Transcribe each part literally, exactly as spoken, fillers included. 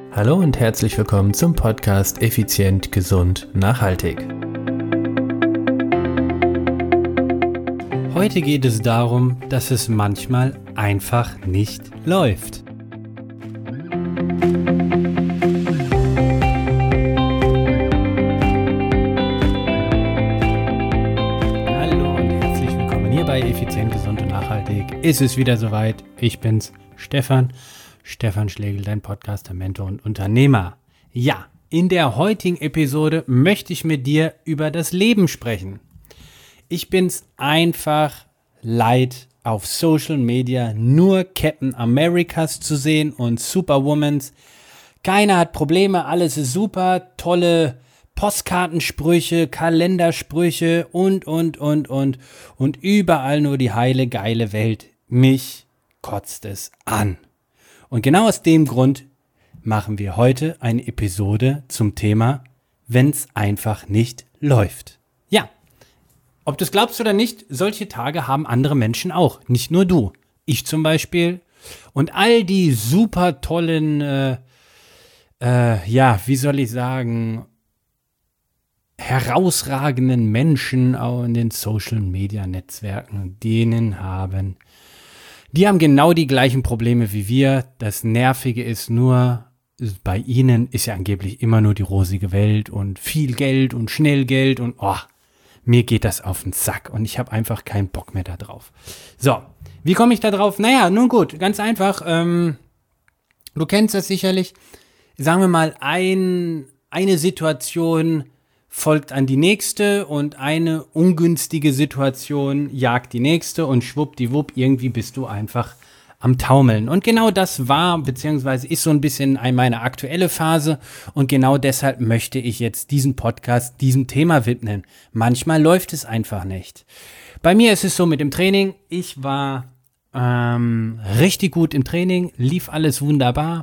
Hallo und herzlich willkommen zum Podcast Effizient, Gesund, Nachhaltig. Heute geht es darum, dass es manchmal einfach nicht läuft. Hallo und herzlich willkommen hier bei Effizient, Gesund und Nachhaltig. Es ist wieder soweit. Ich bin's, Stefan. Stefan Schlegel, dein Podcaster, Mentor und Unternehmer. Ja, in der heutigen Episode möchte ich mit dir über das Leben sprechen. Ich bin's einfach leid, auf Social Media nur Captain Americas zu sehen und Superwomans. Keiner hat Probleme, alles ist super, tolle Postkartensprüche, Kalendersprüche und, und, und, und. Und überall nur die heile, geile Welt. Mich kotzt es an. Und genau aus dem Grund machen wir heute eine Episode zum Thema, wenn's einfach nicht läuft. Ja, ob du es glaubst oder nicht, solche Tage haben andere Menschen auch, nicht nur du. Ich zum Beispiel und all die super tollen, äh, äh, ja, wie soll ich sagen, herausragenden Menschen auch in den Social-Media-Netzwerken, denen haben Die haben genau die gleichen Probleme wie wir. Das Nervige ist nur, bei ihnen ist ja angeblich immer nur die rosige Welt und viel Geld und schnell Geld und oh, mir geht das auf den Sack und ich habe einfach keinen Bock mehr da drauf. So, wie komme ich da drauf? Naja, nun gut, ganz einfach. Ähm, du kennst das sicherlich. Sagen wir mal, ein, eine Situation folgt an die nächste und eine ungünstige Situation jagt die nächste und schwuppdiwupp, irgendwie bist du einfach am Taumeln. Und genau das war, beziehungsweise ist so ein bisschen meine aktuelle Phase und genau deshalb möchte ich jetzt diesen Podcast diesem Thema widmen. Manchmal läuft es einfach nicht. Bei mir ist es so mit dem Training, ich war ähm, richtig gut im Training, lief alles wunderbar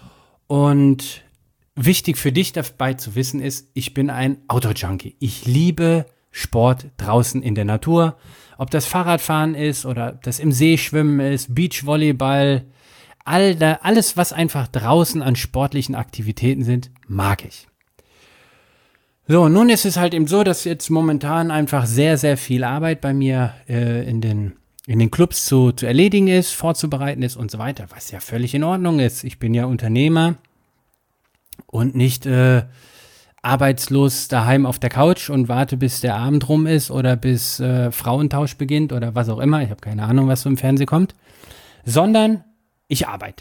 und wichtig für dich dabei zu wissen ist, ich bin ein Outdoor-Junkie. Ich liebe Sport draußen in der Natur. Ob das Fahrradfahren ist oder ob das im See schwimmen ist, Beachvolleyball, all da, alles, was einfach draußen an sportlichen Aktivitäten sind, mag ich. So, nun ist es halt eben so, dass jetzt momentan einfach sehr, sehr viel Arbeit bei mir äh, in den in den Clubs zu, zu erledigen ist, vorzubereiten ist und so weiter, was ja völlig in Ordnung ist. Ich bin ja Unternehmer und nicht äh, arbeitslos daheim auf der Couch und warte, bis der Abend rum ist oder bis äh, Frauentausch beginnt oder was auch immer. Ich habe keine Ahnung, was so im Fernsehen kommt. Sondern ich arbeite.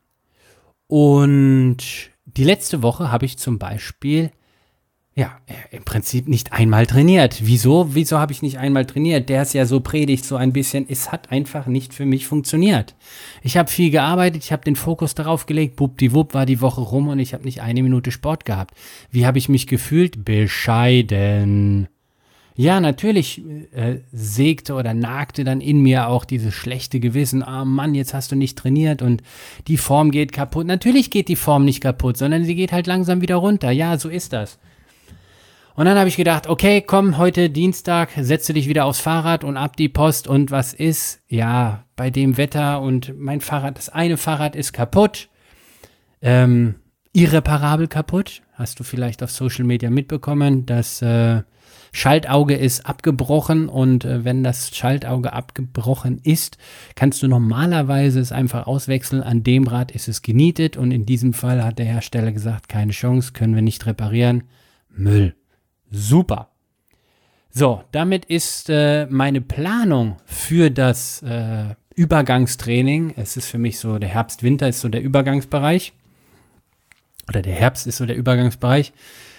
Und die letzte Woche habe ich zum Beispiel, ja, im Prinzip nicht einmal trainiert. Wieso? Wieso habe ich nicht einmal trainiert? Der ist ja so predigt so ein bisschen. Es hat einfach nicht für mich funktioniert. Ich habe viel gearbeitet, ich habe den Fokus darauf gelegt, buppdiwupp war die Woche rum und ich habe nicht eine Minute Sport gehabt. Wie habe ich mich gefühlt? Bescheiden. Ja, natürlich äh, sägte oder nagte dann in mir auch dieses schlechte Gewissen. Ah Mann, jetzt hast du nicht trainiert und die Form geht kaputt. Natürlich geht die Form nicht kaputt, sondern sie geht halt langsam wieder runter. Ja, so ist das. Und dann habe ich gedacht, okay, komm, heute Dienstag, setze dich wieder aufs Fahrrad und ab die Post und was ist? Ja, bei dem Wetter und mein Fahrrad, das eine Fahrrad ist kaputt, ähm, irreparabel kaputt. Hast du vielleicht auf Social Media mitbekommen, das äh, Schaltauge ist abgebrochen und äh, wenn das Schaltauge abgebrochen ist, kannst du normalerweise es einfach auswechseln. An dem Rad ist es genietet und in diesem Fall hat der Hersteller gesagt, keine Chance, können wir nicht reparieren, Müll. Super. So, damit ist äh, meine Planung für das äh, Übergangstraining, es ist für mich so, der Herbst-Winter ist so der Übergangsbereich, oder der Herbst ist so der Übergangsbereich,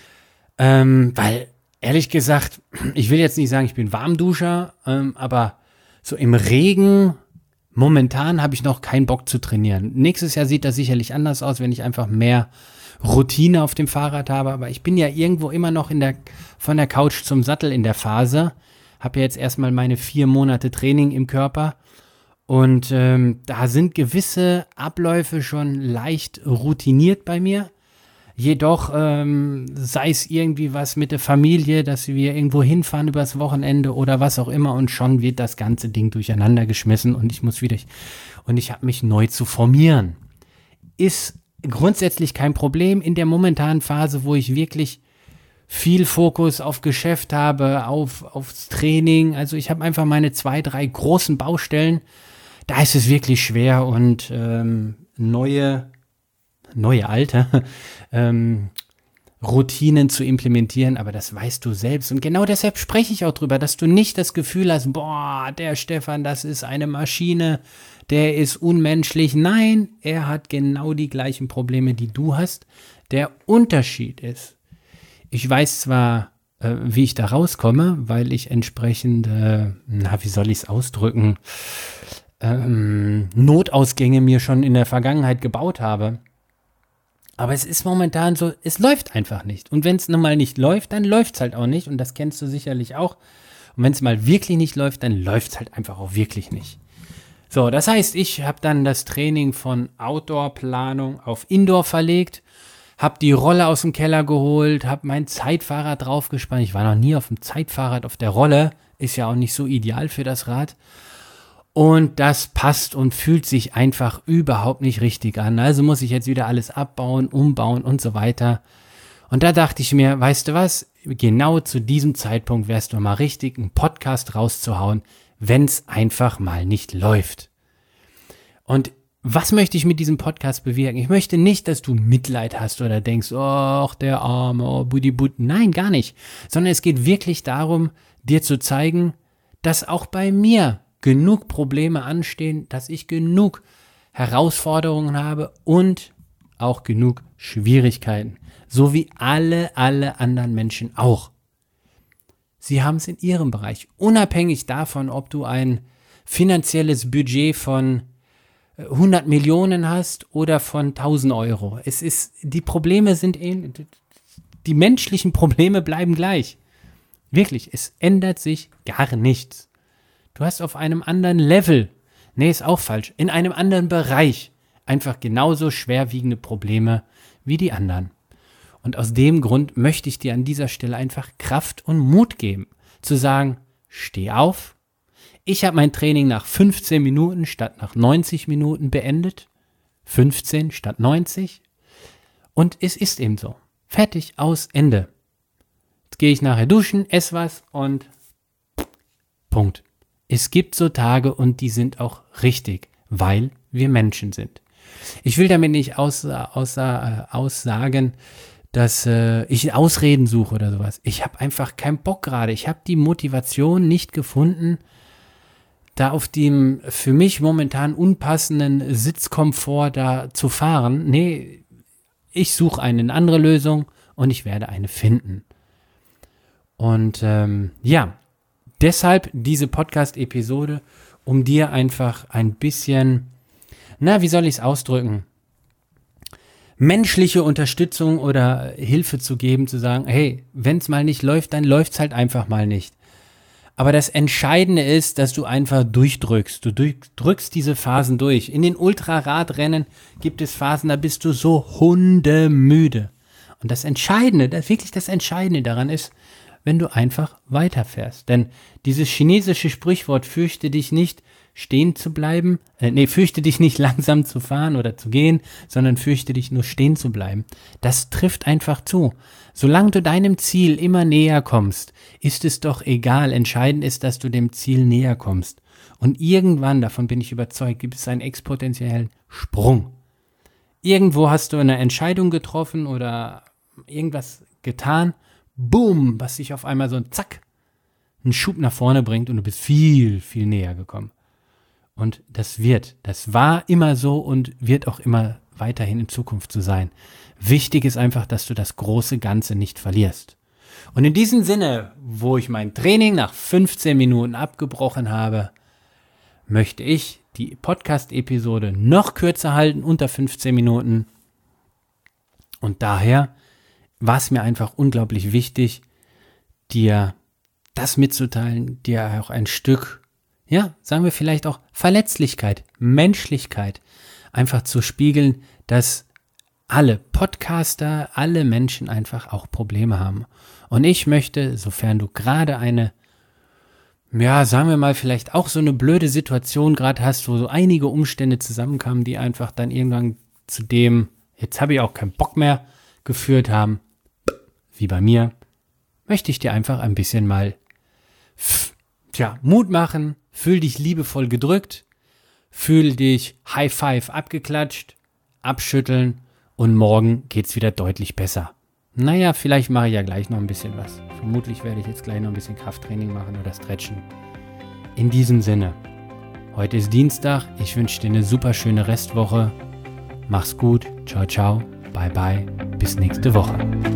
ähm, weil, ehrlich gesagt, ich will jetzt nicht sagen, ich bin Warmduscher, ähm, aber so im Regen, momentan habe ich noch keinen Bock zu trainieren. Nächstes Jahr sieht das sicherlich anders aus, wenn ich einfach mehr Routine auf dem Fahrrad habe, aber ich bin ja irgendwo immer noch in der, von der Couch zum Sattel in der Phase, habe ja jetzt erstmal meine vier Monate Training im Körper und ähm, da sind gewisse Abläufe schon leicht routiniert bei mir, jedoch ähm, sei es irgendwie was mit der Familie, dass wir irgendwo hinfahren übers Wochenende oder was auch immer und schon wird das ganze Ding durcheinander geschmissen und ich muss wieder, und ich habe mich neu zu formieren. Ist grundsätzlich kein Problem in der momentanen Phase, wo ich wirklich viel Fokus auf Geschäft habe, auf, aufs Training. Also ich habe einfach meine zwei, drei großen Baustellen. Da ist es wirklich schwer und ähm, neue, neue alte ähm, Routinen zu implementieren, aber das weißt du selbst. Und genau deshalb spreche ich auch drüber, dass du nicht das Gefühl hast, boah, der Stefan, das ist eine Maschine, der ist unmenschlich. Nein, er hat genau die gleichen Probleme, die du hast. Der Unterschied ist, ich weiß zwar, äh, wie ich da rauskomme, weil ich entsprechend, äh, na, wie soll ich es ausdrücken, ähm, Notausgänge mir schon in der Vergangenheit gebaut habe. Aber es ist momentan so, es läuft einfach nicht. Und wenn es nun mal nicht läuft, dann läuft es halt auch nicht. Und das kennst du sicherlich auch. Und wenn es mal wirklich nicht läuft, dann läuft es halt einfach auch wirklich nicht. So, das heißt, ich habe dann das Training von Outdoor-Planung auf Indoor verlegt, habe die Rolle aus dem Keller geholt, habe mein Zeitfahrrad draufgespannt. Ich war noch nie auf dem Zeitfahrrad auf der Rolle. Ist ja auch nicht so ideal für das Rad. Und das passt und fühlt sich einfach überhaupt nicht richtig an. Also muss ich jetzt wieder alles abbauen, umbauen und so weiter. Und da dachte ich mir, weißt du was, genau zu diesem Zeitpunkt wärst du mal richtig, einen Podcast rauszuhauen, wenn es einfach mal nicht läuft. Und was möchte ich mit diesem Podcast bewirken? Ich möchte nicht, dass du Mitleid hast oder denkst, ach, der Arme, oh, Buddi Bud. Nein, gar nicht. Sondern es geht wirklich darum, dir zu zeigen, dass auch bei mir genug Probleme anstehen, dass ich genug Herausforderungen habe und auch genug Schwierigkeiten. So wie alle, alle anderen Menschen auch. Sie haben es in ihrem Bereich. Unabhängig davon, ob du ein finanzielles Budget von hundert Millionen hast oder von tausend Euro. Es ist, die Probleme sind, die menschlichen Probleme bleiben gleich. Wirklich, es ändert sich gar nichts. Du hast auf einem anderen Level, nee, ist auch falsch, in einem anderen Bereich einfach genauso schwerwiegende Probleme wie die anderen. Und aus dem Grund möchte ich dir an dieser Stelle einfach Kraft und Mut geben, zu sagen, steh auf. Ich habe mein Training nach fünfzehn Minuten statt nach neunzig Minuten beendet. fünfzehn statt neunzig. Und es ist eben so. Fertig, aus, Ende. Jetzt gehe ich nachher duschen, esse was und Punkt. Es gibt so Tage und die sind auch richtig, weil wir Menschen sind. Ich will damit nicht aussa, aussa, äh, aussagen, dass äh, ich Ausreden suche oder sowas. Ich habe einfach keinen Bock gerade. Ich habe die Motivation nicht gefunden, da auf dem für mich momentan unpassenden Sitzkomfort da zu fahren. Nee, ich suche eine andere Lösung und ich werde eine finden. Und ähm, ja, deshalb diese Podcast-Episode, um dir einfach ein bisschen, na, wie soll ich es ausdrücken, menschliche Unterstützung oder Hilfe zu geben, zu sagen, hey, wenn es mal nicht läuft, dann läuft es halt einfach mal nicht. Aber das Entscheidende ist, dass du einfach durchdrückst. Du drückst diese Phasen durch. In den Ultraradrennen gibt es Phasen, da bist du so hundemüde. Und das Entscheidende, das wirklich das Entscheidende daran ist, wenn du einfach weiterfährst. Denn dieses chinesische Sprichwort, fürchte dich nicht, stehen zu bleiben, äh, nee, fürchte dich nicht langsam zu fahren oder zu gehen, sondern fürchte dich nur stehen zu bleiben. Das trifft einfach zu. Solange du deinem Ziel immer näher kommst, ist es doch egal. Entscheidend ist, dass du dem Ziel näher kommst. Und irgendwann, davon bin ich überzeugt, gibt es einen exponentiellen Sprung. Irgendwo hast du eine Entscheidung getroffen oder irgendwas getan, boom, was dich auf einmal so ein Zack, einen Schub nach vorne bringt und du bist viel, viel näher gekommen. Und das wird, das war immer so und wird auch immer weiterhin in Zukunft so sein. Wichtig ist einfach, dass du das große Ganze nicht verlierst. Und in diesem Sinne, wo ich mein Training nach fünfzehn Minuten abgebrochen habe, möchte ich die Podcast-Episode noch kürzer halten, unter fünfzehn Minuten. Und daher war es mir einfach unglaublich wichtig, dir das mitzuteilen, dir auch ein Stück, ja, sagen wir vielleicht auch Verletzlichkeit, Menschlichkeit einfach zu spiegeln, dass alle Podcaster, alle Menschen einfach auch Probleme haben. Und ich möchte, sofern du gerade eine, ja, sagen wir mal, vielleicht auch so eine blöde Situation gerade hast, wo so einige Umstände zusammenkamen, die einfach dann irgendwann zu dem, jetzt habe ich auch keinen Bock mehr geführt haben, wie bei mir, möchte ich dir einfach ein bisschen mal tja, Mut machen, fühl dich liebevoll gedrückt, fühl dich High Five abgeklatscht, abschütteln und morgen geht's wieder deutlich besser. Naja, vielleicht mache ich ja gleich noch ein bisschen was. Vermutlich werde ich jetzt gleich noch ein bisschen Krafttraining machen oder stretchen. In diesem Sinne, heute ist Dienstag, ich wünsche dir eine super schöne Restwoche. Mach's gut, ciao, ciao, bye, bye, bis nächste Woche.